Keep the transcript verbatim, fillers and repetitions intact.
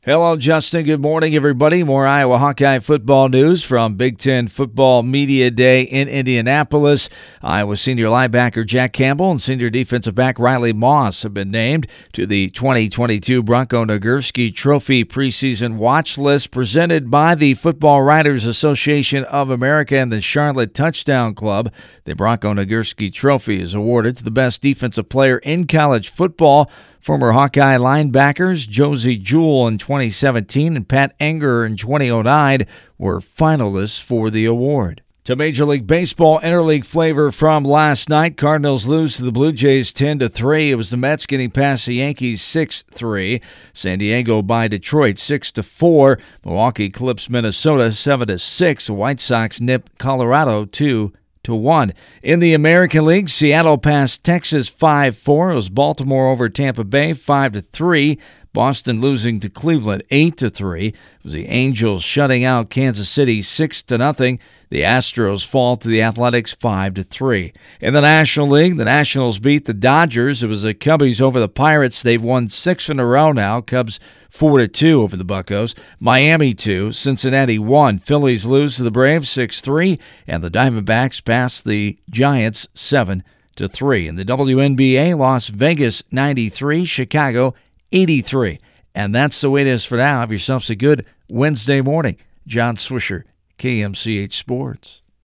Hello, Justin. Good morning, everybody. More Iowa Hawkeye football news from Big Ten Football Media Day in Indianapolis. Iowa senior linebacker Jack Campbell and senior defensive back Riley Moss have been named to the twenty twenty-two Bronco Nagurski Trophy preseason watch list presented by the Football Writers Association of America and the Charlotte Touchdown Club. The Bronco Nagurski Trophy is awarded to the best defensive player in college football. Former Hawkeye linebackers Josie Jewell in twenty seventeen and Pat Enger in twenty oh nine were finalists for the award. To Major League Baseball interleague flavor from last night, Cardinals lose to the Blue Jays ten to three. It was the Mets getting past the Yankees six three. San Diego by Detroit six to four. Milwaukee clips Minnesota seven to six. The White Sox nip Colorado two to one. In the American League, Seattle passed Texas five four. It was Baltimore over Tampa Bay five to three. Boston losing to Cleveland eight to three. It was the Angels shutting out Kansas City six to nothing. The Astros fall to the Athletics five to three. In the National League, the Nationals beat the Dodgers. It was the Cubbies over the Pirates. They've won six in a row now. Cubs four to two over the Buccos. Miami two, Cincinnati one. Phillies lose to the Braves six three, and the Diamondbacks pass the Giants seven to three. In the W N B A, Las Vegas ninety-three, Chicago eighty-three. And that's the way it is for now. Have yourselves a good Wednesday morning. John Swisher, K M C H Sports.